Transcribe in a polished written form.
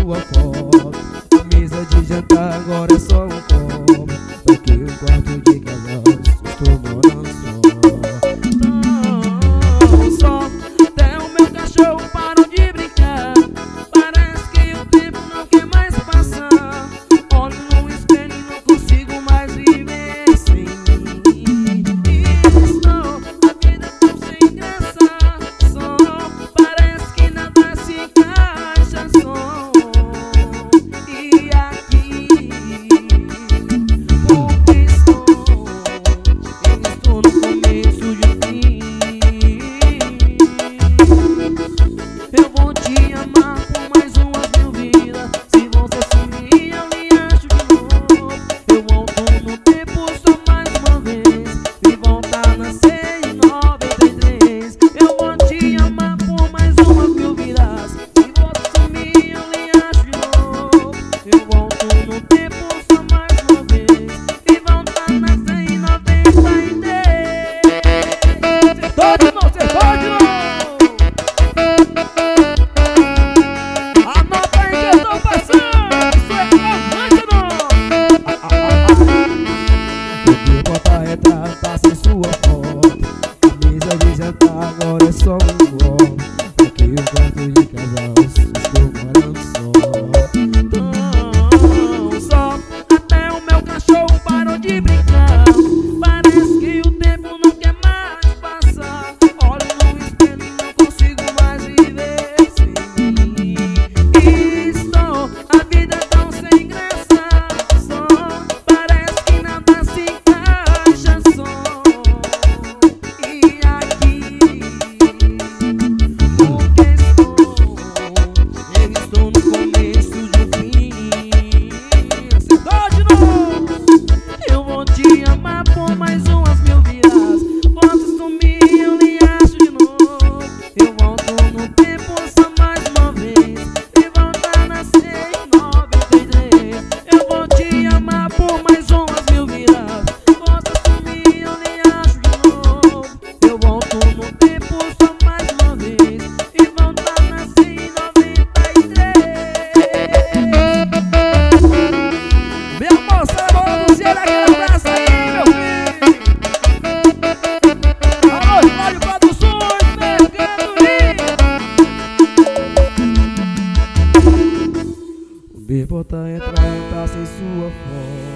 sua foto. A mesa de jantar agora é só um copo, porque o quarto de casal estou morando só. Até o meu cachorro parou de brincar. Parece que o tempo não quer mais passar. Olho no espelho e não consigo mais viver sem mim. Estou, a vida é tão sem graça. Só parece que nada se encaixa só. E aqui, porque estou no começo de fim. Eu vou te amar por mais umas 1000 vidas. Se você sumir, eu lhe acho de novo. Eu volto no tempo só mais uma vez e voltar a nascer em 93. Eu vou te amar por mais umas 1000 vidas. Se você sumir, eu lhe acho de novo. Eu volto no tempo só mais uma vez e voltar a nascer em 93. Acertou de novo, acertou de novo. Anota aí que eu tô passando. Isso é romântico, não. Eu vou botar retrato, tá sem sua foto. A mesa de jantar agora é só um copo, porque o quarto de casal estou morando só. Até o meu cachorro parou de brincar. Parece que o tempo não quer mais passar. Olho no espelho e não consigo mais viver sem mim. Estou, a vida é tão sem graça. Só parece que nada se encaixa só. E aqui, porque estou no começo de fim. Acertou de novo. Eu vou te amar por mais umas 1000 vidas. Posso sumir, eu lhe acho de novo. Eu volto no tempo só mais uma vez e voltar a nascer em 93. Eu vou te amar por mais umas 1000 vidas. Posso sumir, eu lhe acho de novo. Eu volto no tempo só mais uma vez e voltar a nascer em 93. Minha moça, bora você daquele abraço aí, meu filho. Alô, Rádio Produções, Mercadoria. O B botar entrar, tá sem sua foto.